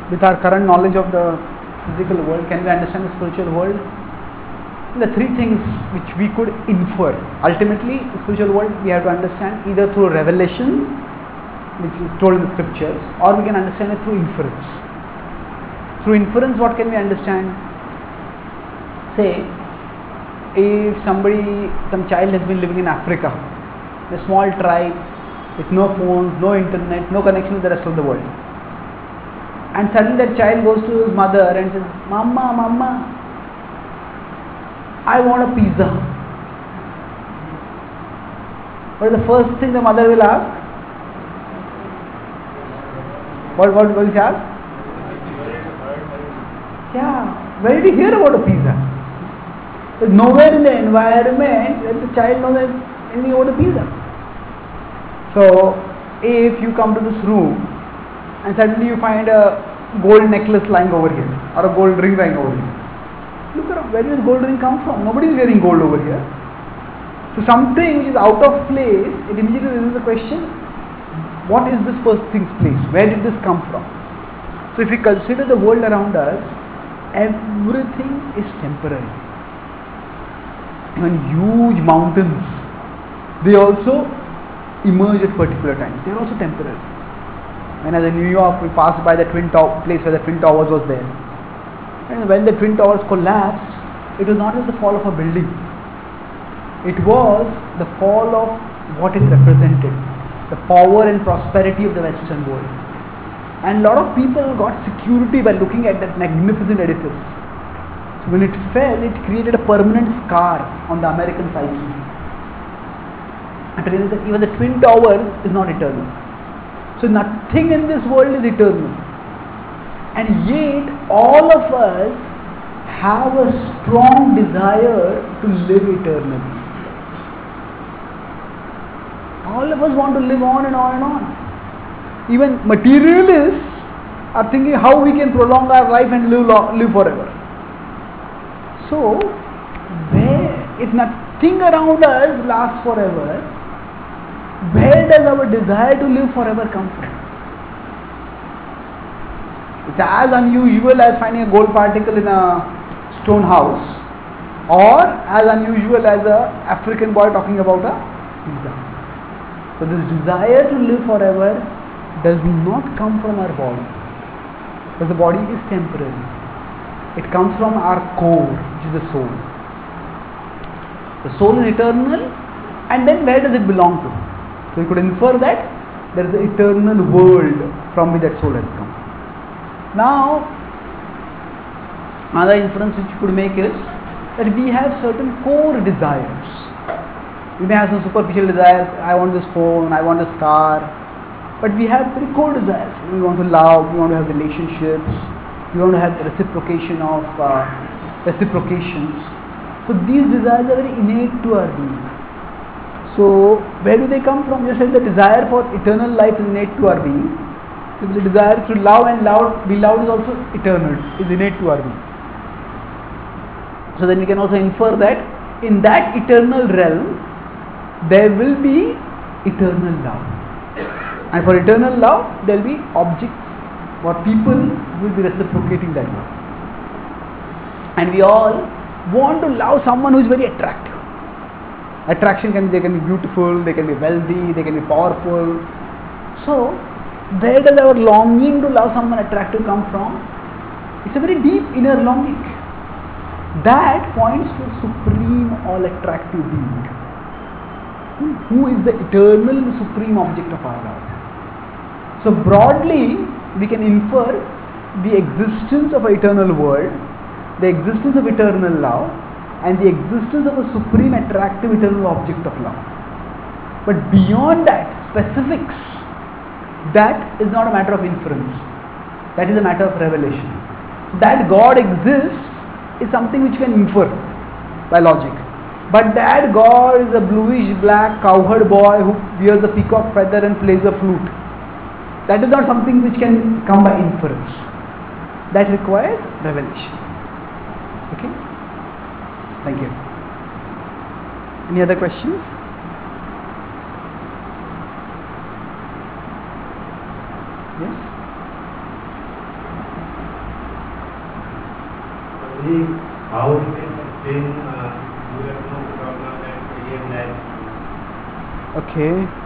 with our current knowledge of the physical world, can we understand the spiritual world? The three things which we could infer. Ultimately, the spiritual world we have to understand either through revelation, which is told in the scriptures, or we can understand it through inference. Through inference, what can we understand? Say, if some child has been living in Africa, a small tribe with no phones, no internet, no connection with the rest of the world, and suddenly that child goes to his mother and says, "Mama, Mama, I want a pizza." What is the first thing the mother will ask? What will she ask? Yeah, where did you hear about a pizza? There's nowhere in the environment that the child knows anything about a pizza. So, if you come to this room and suddenly you find a gold necklace lying over here or a gold ring lying over here, look around, where did this gold ring come from? Nobody is wearing gold over here. So something which is out of place, it immediately raises the question, what is this first thing's place? Where did this come from? So if we consider the world around us, everything is temporary. Even huge mountains, they also emerge at particular times. They are also temporary. When as in New York, we passed by the place where the Twin Towers was there. And when the Twin Towers collapsed, it was not just the fall of a building. It was the fall of what it represented, the power and prosperity of the Western world. And a lot of people got security by looking at that magnificent edifice. So when it fell, it created a permanent scar on the American psyche. And to realize that even the Twin Towers is not eternal. So nothing in this world is eternal. And yet all of us have a strong desire to live eternally. All of us want to live on and on and on. Even materialists are thinking how we can prolong our life and live forever. So, if nothing around us lasts forever, where does our desire to live forever come from? It's as unusual as finding a gold particle in a stone house, or as unusual as an African boy talking about a pizza. So this desire to live forever does not come from our body, because the body is temporary. It comes from our core, which is the soul. The soul is eternal, and then where does it belong to? So you could infer that there is an eternal world from which that soul has come. Now, another inference which you could make is that we have certain core desires. We may have some superficial desires, I want this phone, I want this car, but we have very core desires. We want to love, we want to have relationships, we want to have the reciprocation of reciprocations. So these desires are very innate to our being. So where do they come from? You said the desire for eternal life is innate to our being. So the desire to love and be loved is also eternal, is innate to our being. So then we can also infer that in that eternal realm, there will be eternal love. And for eternal love, there will be objects or people will be reciprocating that love. And we all want to love someone who is very attractive. Attraction they can be beautiful, they can be wealthy, they can be powerful. So, where does our longing to love someone attractive come from? It's a very deep inner longing. That points to a supreme, all attractive being, who is the eternal supreme object of our love. So broadly, we can infer the existence of an eternal world, the existence of eternal love, and the existence of a supreme attractive eternal object of love. But beyond that, specifics, that is not a matter of inference. That is a matter of revelation. So that God exists is something which can infer by logic. But that God is a bluish black cowherd boy who wears a peacock feather and plays a flute, that is not something which can come by inference. That requires revelation. Okay? Thank you. Any other questions? Yes? See, how we can explain you have no problem and alien life? Okay.